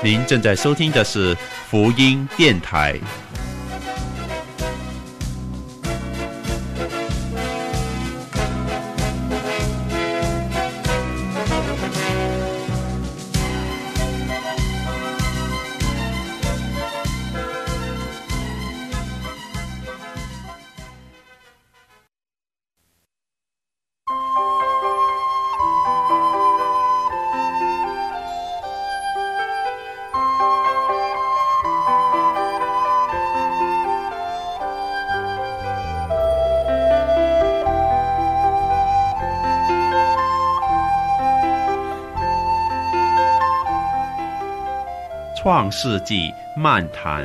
您正在收听的是福音电台。创世纪漫谈。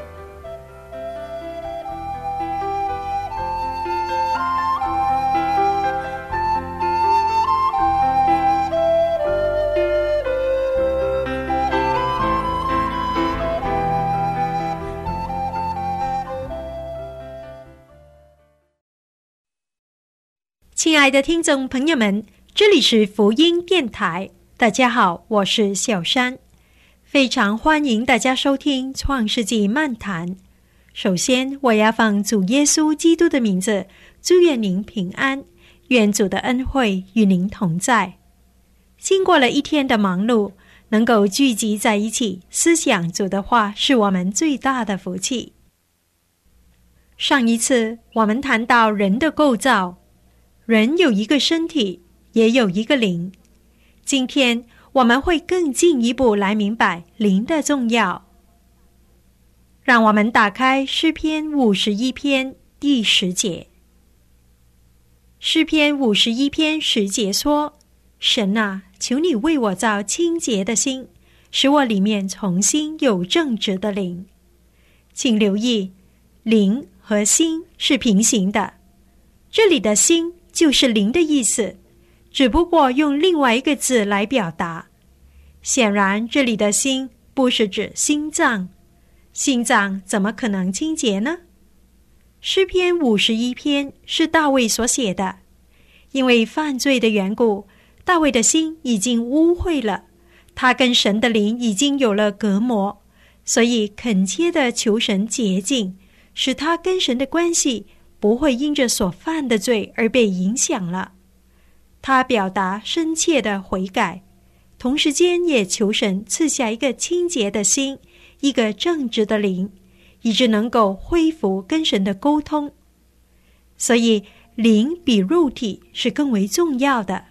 亲爱的听众朋友们，这里是福音电台，大家好，我是小山，非常欢迎大家收听创世纪漫谈。首先我要奉主耶稣基督的名字，祝愿您平安，愿主的恩惠与您同在。经过了一天的忙碌，能够聚集在一起思想主的话，是我们最大的福气。上一次我们谈到人的构造，人有一个身体，也有一个灵。今天我们会更进一步来明白灵的重要。让我们打开诗篇51篇第10节。诗篇51篇10节说：神啊，求你为我造清洁的心，使我里面重新有正直的灵。请留意，灵和心是平行的，这里的心就是灵的意思，只不过用另外一个字来表达。显然这里的心不是指心脏，心脏怎么可能清洁呢？诗篇51篇是大卫所写的，因为犯罪的缘故，大卫的心已经污秽了，他跟神的灵已经有了隔膜，所以恳切地求神洁净，使他跟神的关系不会因着所犯的罪而被影响了。他表达深切的悔改，同时间也求神赐下一个清洁的心，一个正直的灵，以致能够恢复跟神的沟通。所以灵比肉体是更为重要的。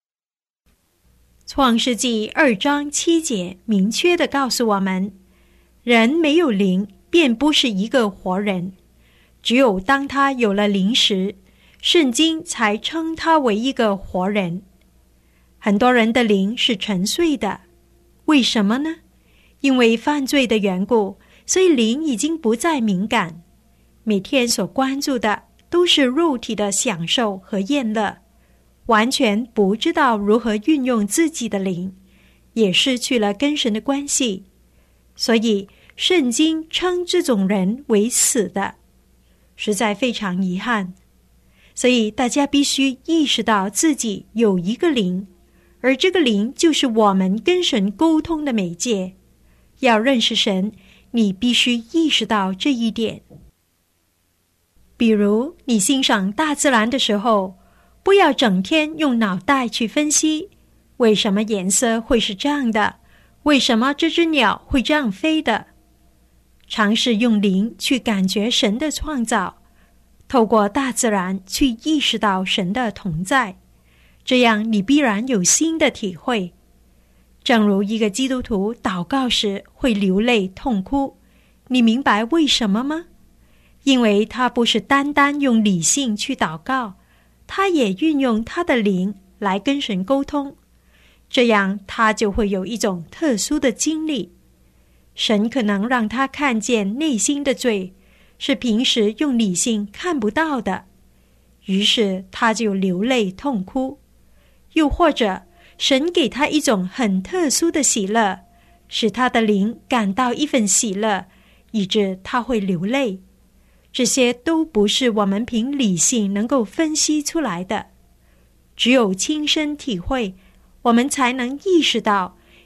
创世纪2章7节明确地告诉我们，人没有灵便不是一个活人，只有当他有了灵时，圣经才称他为一个活人。很多人的灵是沉睡的，为什么呢？因为犯罪的缘故，所以灵已经不再敏感，每天所关注的都是肉体的享受和厌乐，完全不知道如何运用自己的灵，也失去了跟神的关系。所以圣经称这种人为死的，实在非常遗憾。所以大家必须意识到自己有一个灵，而这个灵就是我们跟神沟通的媒介。要认识神，你必须意识到这一点。比如你欣赏大自然的时候，不要整天用脑袋去分析，为什么颜色会是这样的，为什么这只鸟会这样飞的。尝试用灵去感觉神的创造，透过大自然去意识到神的同在，这样你必然有新的体会。正如一个基督徒祷告时会流泪痛哭，你明白为什么吗？因为他不是单单用理性去祷告，他也运用他的灵来跟神沟通，这样他就会有一种特殊的经历。神可能让他看见内心的罪，是平时用理性看不到的，于是他就流泪痛哭。又或者神给他一种很特殊的喜乐，使他的灵感到一份喜乐，以致他会流泪。这些都不是我们凭理性能够分析出来的，只有亲身体会，我们才能意识到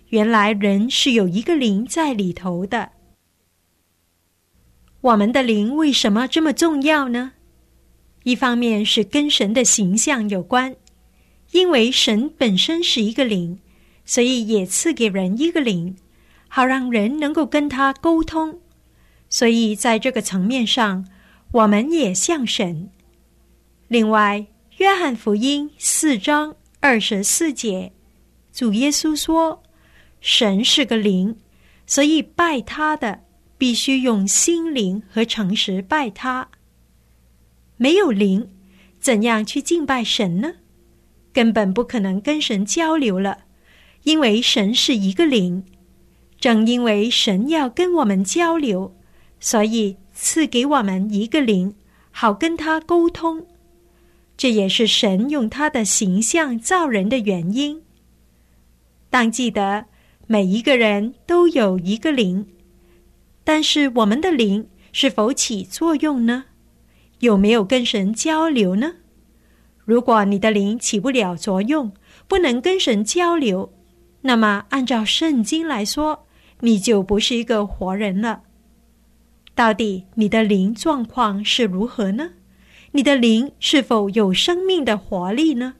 原来人是有一个灵在里头的。我们的灵为什么这么重要呢？一方面是跟神的形象有关，因为神本身是一个灵，所以也赐给人一个灵，好让人能够跟他沟通。所以在这个层面上，我们也像神。另外，约翰福音4章24节，主耶稣说，神是个灵，所以拜他的必须用心灵和诚实拜他。没有灵，怎样去敬拜神呢？根本不可能跟神交流了，因为神是一个灵。正因为神要跟我们交流，所以赐给我们一个灵，好跟他沟通。这也是神用他的形象造人的原因。当记得，每一个人都有一个灵，但是我们的灵是否起作用呢？有没有跟神交流呢？如果你的灵起不了作用，不能跟神交流，那么按照圣经来说，你就不是一个活人了。到底你的灵状况是如何呢？你的灵是否有生命的活力呢？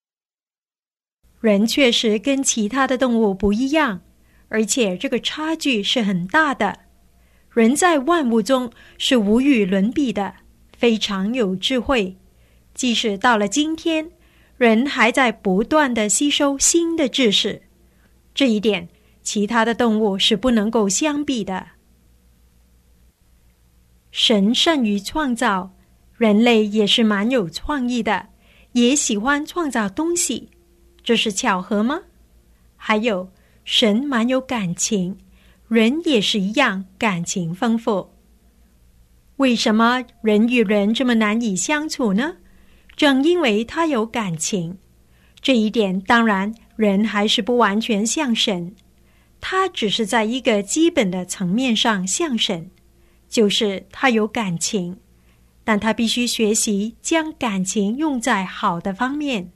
人确实跟其他的动物不一样，而且这个差距是很大的。人在万物中是无与伦比的，非常有智慧。即使到了今天，人还在不断地吸收新的知识，这一点其他的动物是不能够相比的。神善于创造，人类也是蛮有创意的，也喜欢创造东西，这是巧合吗？还有，神蛮有感情，人也是一样感情丰富。为什么人与人这么难以相处呢？正因为他有感情。这一点当然人还是不完全像神，他只是在一个基本的层面上像神，就是他有感情，但他必须学习将感情用在好的方面。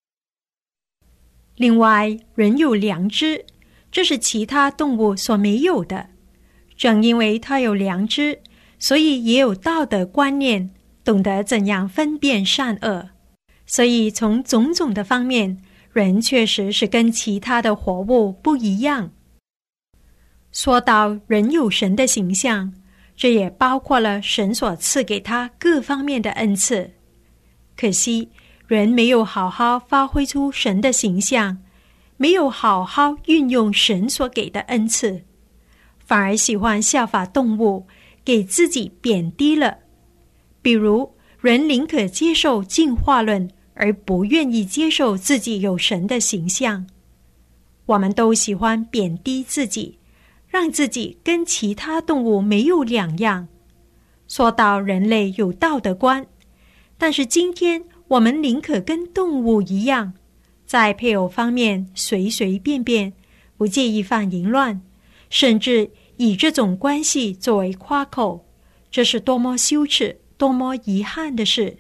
另外，人有良知，这是其他动物所没有的。正因为他有良知，所以也有道德观念，懂得怎样分辨善恶。所以从种种的方面，人确实是跟其他的活物不一样。说到人有神的形象，这也包括了神所赐给他各方面的恩赐。可惜人没有好好发挥出神的形象，没有好好运用神所给的恩赐，反而喜欢效法动物，给自己贬低了。比如，人宁可接受进化论，而不愿意接受自己有神的形象。我们都喜欢贬低自己，让自己跟其他动物没有两样。说到人类有道德观，但是今天我们宁可跟动物一样，在配偶方面随随便便，不介意犯淫乱，甚至以这种关系作为夸口，这是多么羞耻，多么遗憾的事。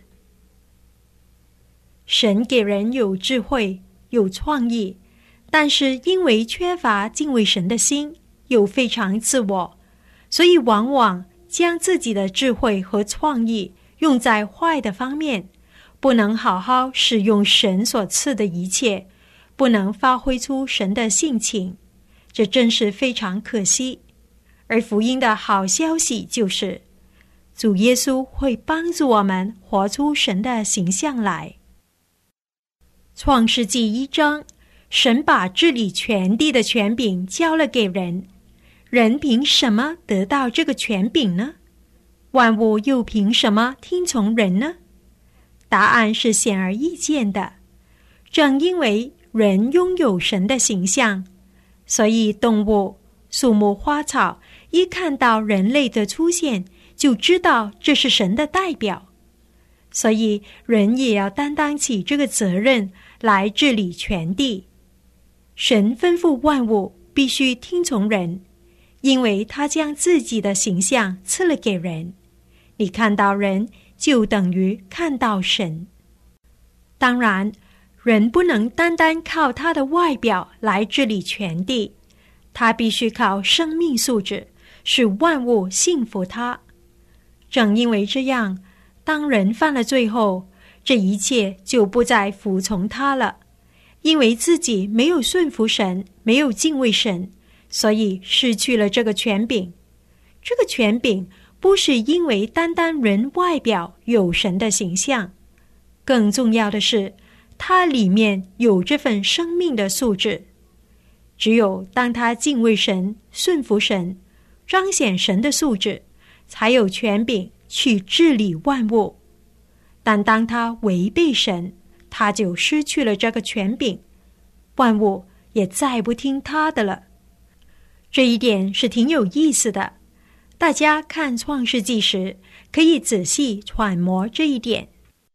神给人有智慧，有创意，但是因为缺乏敬畏神的心，又非常自我，所以往往将自己的智慧和创意用在坏的方面，不能好好使用神所赐的一切，不能发挥出神的性情，这真是非常可惜。而福音的好消息就是，主耶稣会帮助我们活出神的形象来。创世纪1章，神把治理全地的权柄交了给人，人凭什么得到这个权柄呢？万物又凭什么听从人呢？答案是显而易见的。正因为人拥有神的形象，所以动物、树木、花草一看到人类的出现，就知道这是神的代表。所以人也要担当起这个责任来治理全地。神吩咐万物必须听从人，因为他将自己的形象赐了给人。你看到人，就等于看到神。当然， 人不能单单靠他的外表来治理全地，他必须靠生命素质，使万物信服他。正因为这样，当人犯了罪后，这一切就不再服从他了，因为自己没有顺服神，没有敬畏神，所以失去了这个权柄。这个权柄不是因为单单人外表有神的形象，更重要的是他里面有这份生命的素质。只有当他敬畏神，顺服神，彰显神的素质，才有权柄去治理万物。但当他违背神，他就失去了这个权柄，万物也再不听他的了。这一点是挺有意思的，大家看创世纪时可以仔细揣摩这一点。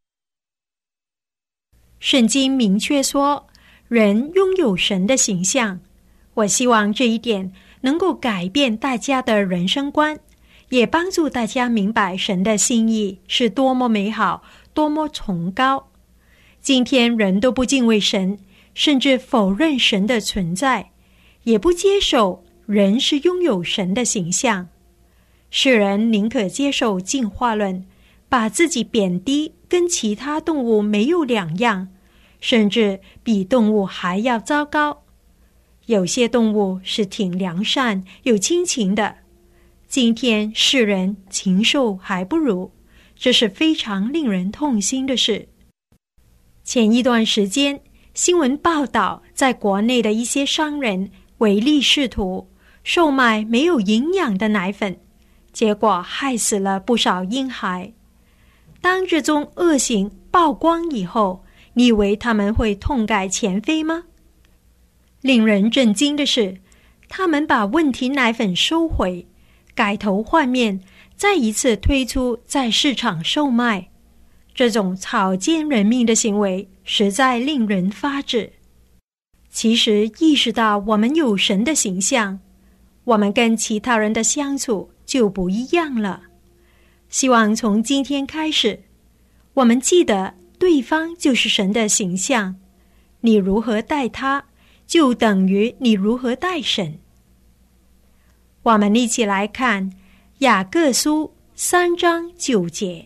圣经明确说，人拥有神的形象。我希望这一点能够改变大家的人生观，也帮助大家明白神的心意是多么美好，多么崇高。今天人都不敬畏神，甚至否认神的存在，也不接受人是拥有神的形象。世人宁可接受进化论，把自己贬低，跟其他动物没有两样，甚至比动物还要糟糕。有些动物是挺良善有亲情的，今天世人禽兽还不如，这是非常令人痛心的事。前一段时间新闻报道，在国内的一些商人唯利是图，售卖没有营养的奶粉，结果害死了不少婴孩。当这宗恶行曝光以后，你以为他们会痛改前非吗？令人震惊的是，他们把问题奶粉收回，改头换面，再一次推出在市场售卖。这种草菅人命的行为实在令人发指。其实意识到我们有神的形象，我们跟其他人的相处就不一样了。希望从今天开始，我们记得对方就是神的形象，你如何待他，就等于你如何待神。我们一起来看雅各书3章9节。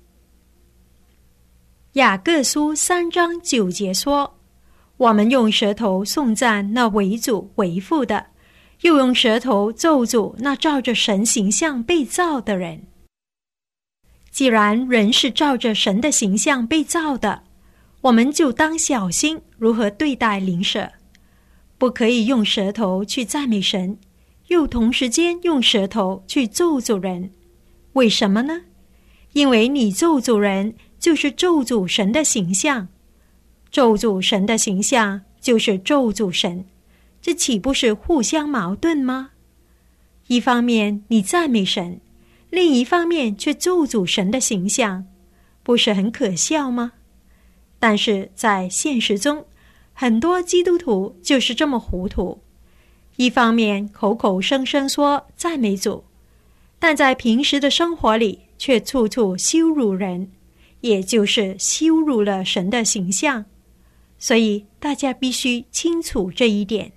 雅各书3章9节说，我们用舌头颂赞那为主为父的，又用舌头咒诅那照着神形象被造的人。既然人是照着神的形象被造的，我们就当小心如何对待邻舍，不可以用舌头去赞美神，又同时间用舌头去咒诅人。为什么呢？因为你咒诅人，就是咒诅神的形象，咒诅神的形象就是咒诅神，这岂不是互相矛盾吗？一方面你赞美神，另一方面却咒诅神的形象，不是很可笑吗？但是在现实中，很多基督徒就是这么糊涂，一方面口口声声说赞美主，但在平时的生活里却处处羞辱人，也就是羞辱了神的形象。所以大家必须清楚这一点。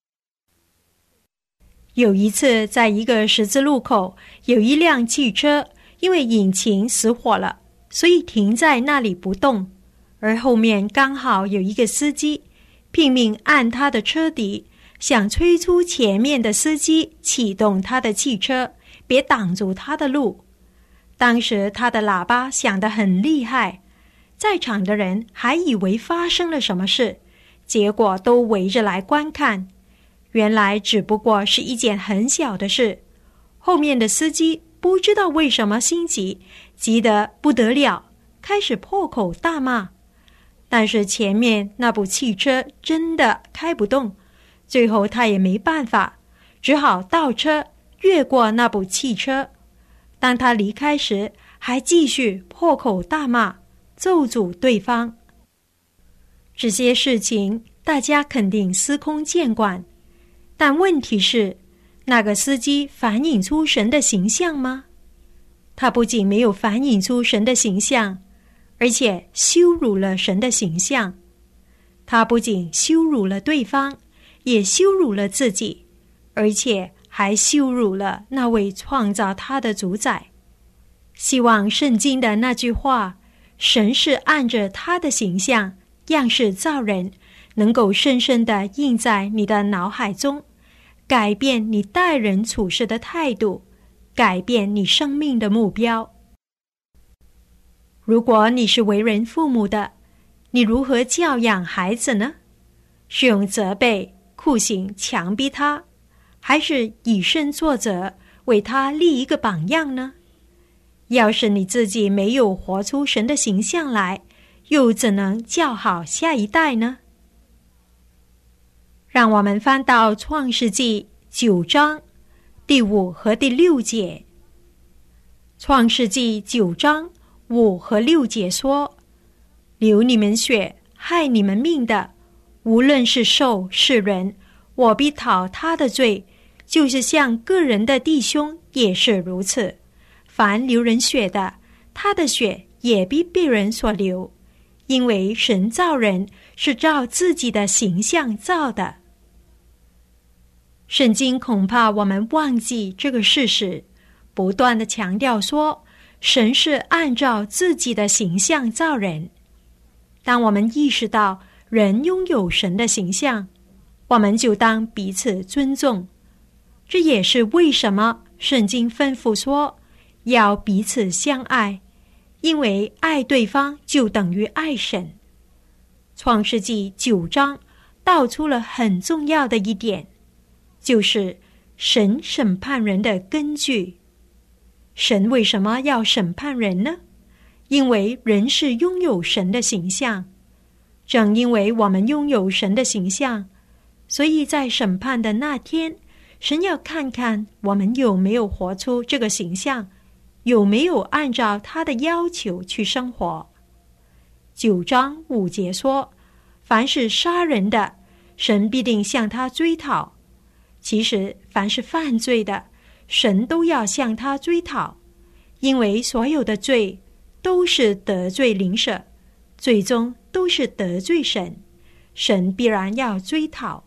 有一次在一个十字路口，有一辆汽车因为引擎死火了，所以停在那里不动，而后面刚好有一个司机拼命按他的车底，想催促前面的司机启动他的汽车，别挡住他的路。当时他的喇叭响得很厉害，在场的人还以为发生了什么事，结果都围着来观看。原来只不过是一件很小的事，后面的司机不知道为什么心急，急得不得了，开始破口大骂。但是前面那部汽车真的开不动，最后他也没办法，只好倒车越过那部汽车。当他离开时，还继续破口大骂，咒诅对方。这些事情大家肯定司空见惯，但问题是，那个司机反映出神的形象吗？他不仅没有反映出神的形象，而且羞辱了神的形象。 他不仅羞辱了对方，也羞辱了自己，而且还羞辱了那位创造他的主宰。希望圣经的那句话，神是按着他的形象样式造人，能够深深地印在你的脑海中，改变你待人处事的态度，改变你生命的目标。如果你是为人父母的，你如何教养孩子呢？是用责备、酷刑强逼他，还是以身作则，为他立一个榜样呢？要是你自己没有活出神的形象来，又怎能教好下一代呢？让我们翻到创世纪9章第5和第6节。创世纪9章5和6节说，流你们血害你们命的，无论是兽是人，我必讨他的罪，就是像个人的弟兄也是如此。凡流人血的，他的血也必被人所流，因为神造人是照自己的形象造的。圣经恐怕我们忘记这个事实，不断地强调说，神是按照自己的形象造人。当我们意识到人拥有神的形象，我们就当彼此尊重。这也是为什么圣经吩咐说要彼此相爱，因为爱对方就等于爱神。创世纪9章道出了很重要的一点，就是神审判人的根据。神为什么要审判人呢？因为人是拥有神的形象。正因为我们拥有神的形象，所以在审判的那天，神要看看我们有没有活出这个形象，有没有按照他的要求去生活。9章5节说，凡是杀人的，神必定向他追讨。其实凡是犯罪的，神都要向他追讨，因为所有的罪都是得罪邻舍，最终都是得罪神，神必然要追讨。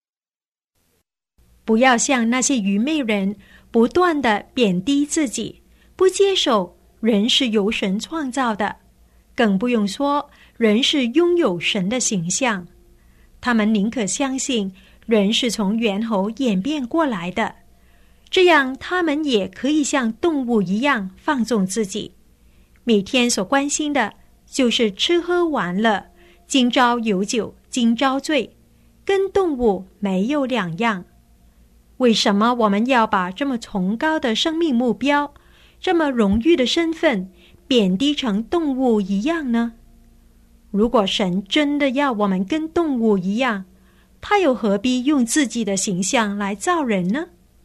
不要像那些愚昧人不断地贬低自己，不接受人是由神创造的，更不用说人是拥有神的形象。他们宁可相信人是从猿猴演变过来的，这样他们也可以像动物一样放纵自己，每天所关心的就是吃喝玩乐，今朝有酒今朝醉，跟动物没有两样。为什么我们要把这么崇高的生命目标，这么荣誉的身份贬低成动物一样呢？如果神真的要我们跟动物一样，他又何必用自己的形象来造人呢？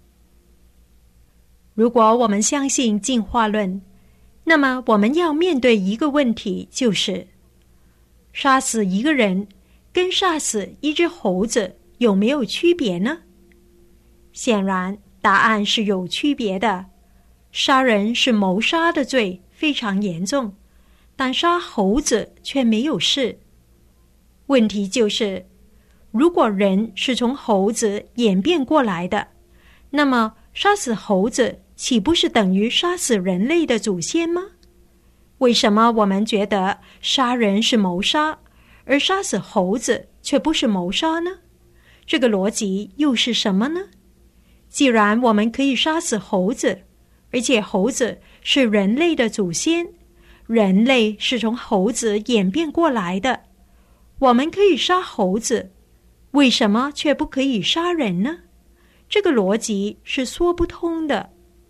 如果我们相信进化论，那么我们要面对一个问题，就是杀死一个人跟杀死一只猴子有没有区别呢？显然答案是有区别的。杀人是谋杀的罪，非常严重，但杀猴子却没有事。问题就是，如果人是从猴子演变过来的，那么杀死猴子岂不是等于杀死人类的祖先吗？为什么我们觉得杀人是谋杀，而杀死猴子却不是谋杀呢？这个逻辑又是什么呢？既然我们可以杀死猴子，而且猴子是人类的祖先，人类是从猴子演变过来的，我们可以杀猴子，为什么却不可以杀人呢？这个逻辑是说不通的。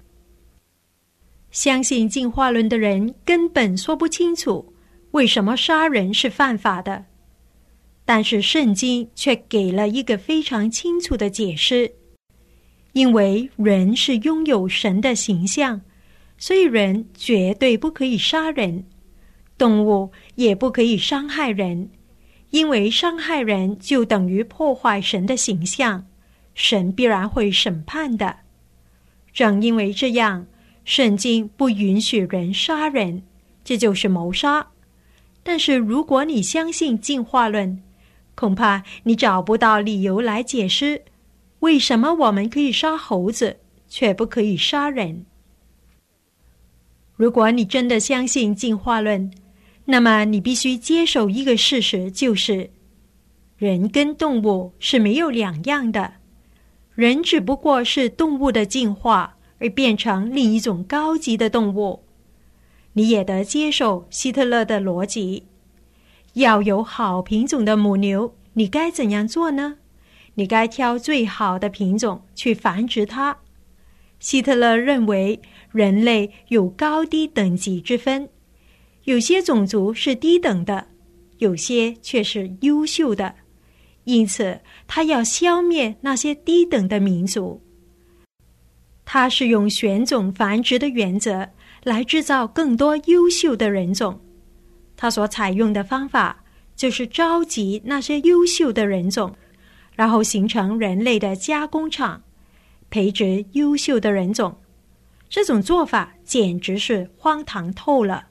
相信进化论的人根本说不清楚为什么杀人是犯法的，但是圣经却给了一个非常清楚的解释。因为人是拥有神的形象，所以人绝对不可以杀人，动物也不可以伤害人，因为伤害人就等于破坏神的形象，神必然会审判的。正因为这样，圣经不允许人杀人，这就是谋杀。但是如果你相信进化论， 恐怕你找不到理由来解释为什么我们可以杀猴子，却不可以杀人。如果你真的相信进化论，那么你必须接受一个事实，就是人跟动物是没有两样的，人只不过是动物的进化而变成另一种高级的动物。你也得接受希特勒的逻辑，要有好品种的母牛，你该怎样做呢？你该挑最好的品种去繁殖它。希特勒认为人类有高低等级之分，有些种族是低等的，有些却是优秀的，因此他要消灭那些低等的民族。他是用选种繁殖的原则来制造更多优秀的人种。他所采用的方法就是召集那些优秀的人种，然后形成人类的加工厂，培植优秀的人种。这种做法简直是荒唐透了。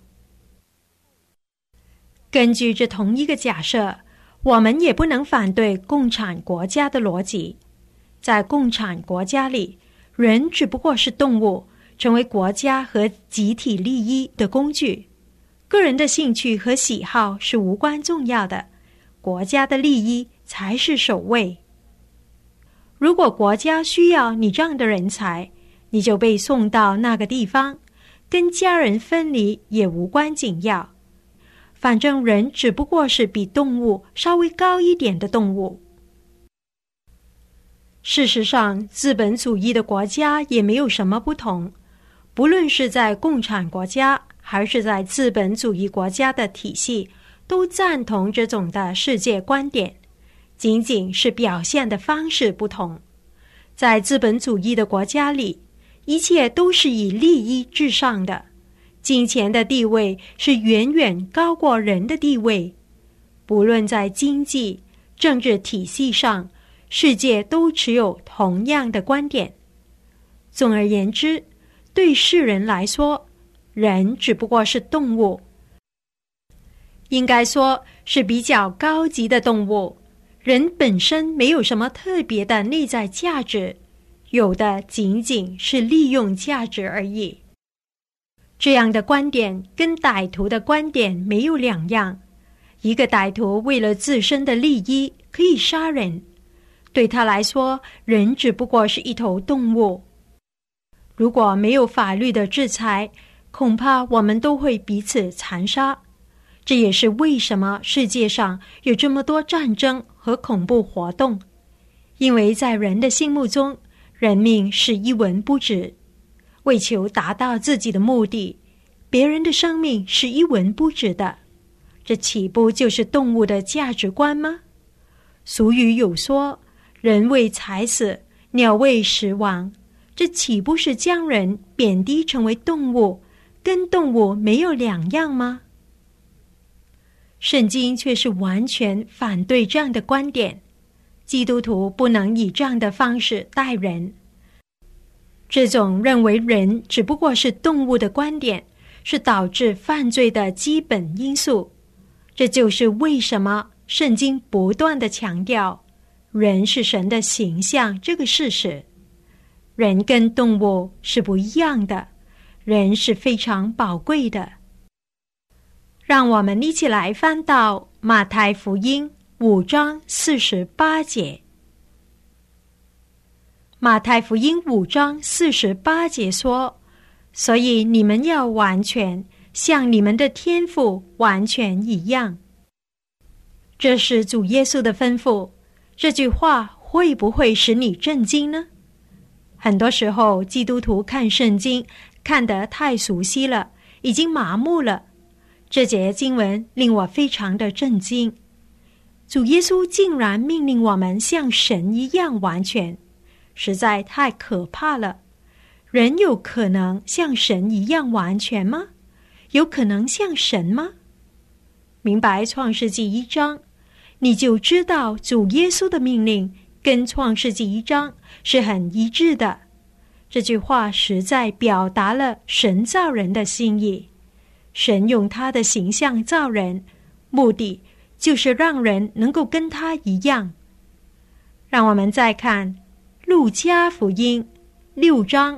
根据这同一个假设，我们也不能反对共产国家的逻辑。在共产国家里，人只不过是动物，成为国家和集体利益的工具。个人的兴趣和喜好是无关重要的，国家的利益才是首位。如果国家需要你这样的人才，你就被送到那个地方，跟家人分离也无关紧要。反正人只不过是比动物稍微高一点的动物。事实上，资本主义的国家也没有什么不同，不论是在共产国家还是在资本主义国家的体系，都赞同这种的世界观点，仅仅是表现的方式不同。在资本主义的国家里，一切都是以利益至上的，金钱的地位是远远高过人的地位。不论在经济、政治体系上，世界都持有同样的观点。总而言之，对世人来说，人只不过是动物，应该说是比较高级的动物。人本身没有什么特别的内在价值，有的仅仅是利用价值而已。这样的观点跟歹徒的观点没有两样。一个歹徒为了自身的利益可以杀人，对他来说，人只不过是一头动物。如果没有法律的制裁，恐怕我们都会彼此残杀。这也是为什么世界上有这么多战争和恐怖活动，因为在人的心目中，人命是一文不值。为求达到自己的目的，别人的生命是一文不值的。这岂不就是动物的价值观吗？俗语有说，人为财死，鸟为食亡，这岂不是将人贬低成为动物，跟动物没有两样吗？圣经却是完全反对这样的观点。基督徒不能以这样的方式待人。这种认为人只不过是动物的观点，是导致犯罪的基本因素。这就是为什么圣经不断地强调人是神的形象这个事实。人跟动物是不一样的，人是非常宝贵的。让我们一起来翻到马太福音5章48节。马太福音5章48节说，所以你们要完全，像你们的天父完全一样。这是主耶稣的吩咐。这句话会不会使你震惊呢？很多时候，基督徒看圣经看得太熟悉了，已经麻木了。这节经文令我非常的震惊。主耶稣竟然命令我们像神一样完全，实在太可怕了。人有可能像神一样完全吗？有可能像神吗？明白创世纪1章，你就知道主耶稣的命令跟创世纪1章是很一致的。这句话实在表达了神造人的心意。神用他的形象造人，目的就是让人能够跟他一样。让我们再看路加福音6章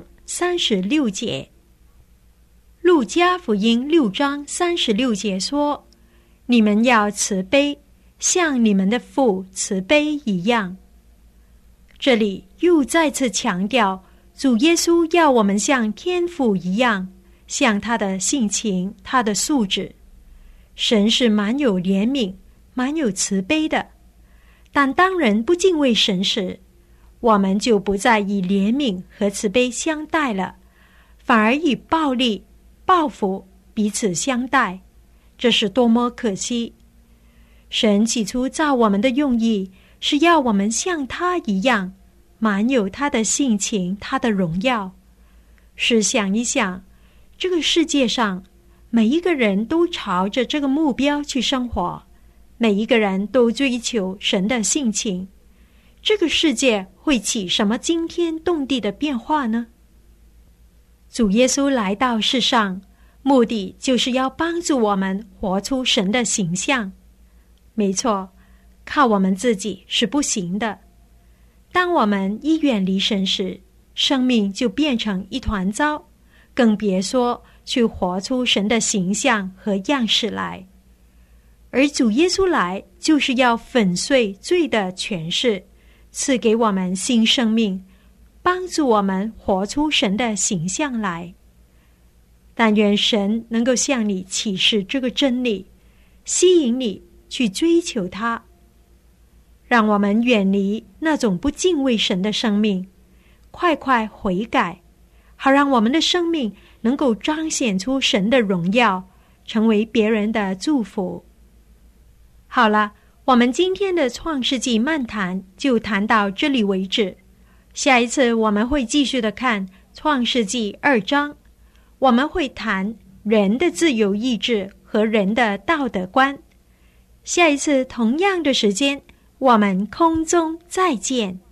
36节。路加福音6章36节说，你们要慈悲，像你们的父慈悲一样。这里又再次强调，主耶稣要我们像天父一样，像他的性情，他的素质。神是蛮有怜悯，蛮有慈悲的。但当人不敬畏神时，我们就不再以怜悯和慈悲相待了，反而以暴力、报复彼此相待，这是多么可惜！神起初造我们的用意是要我们像他一样，满有他的性情，他的荣耀。试想一想，这个世界上每一个人都朝着这个目标去生活，每一个人都追求神的性情，这个世界会起什么惊天动地的变化呢？主耶稣来到世上，目的就是要帮助我们活出神的形象。没错，靠我们自己是不行的。当我们一远离神时，生命就变成一团糟，更别说去活出神的形象和样式来。而主耶稣来，就是要粉碎罪的权势，赐给我们新生命，帮助我们活出神的形象来。但愿神能够向你启示这个真理，吸引你去追求它，让我们远离那种不敬畏神的生命，快快悔改，好让我们的生命能够彰显出神的荣耀，成为别人的祝福。好了，我们今天的创世纪漫谈就谈到这里为止。下一次我们会继续的看创世纪2章，我们会谈人的自由意志和人的道德观。下一次同样的时间，我们空中再见。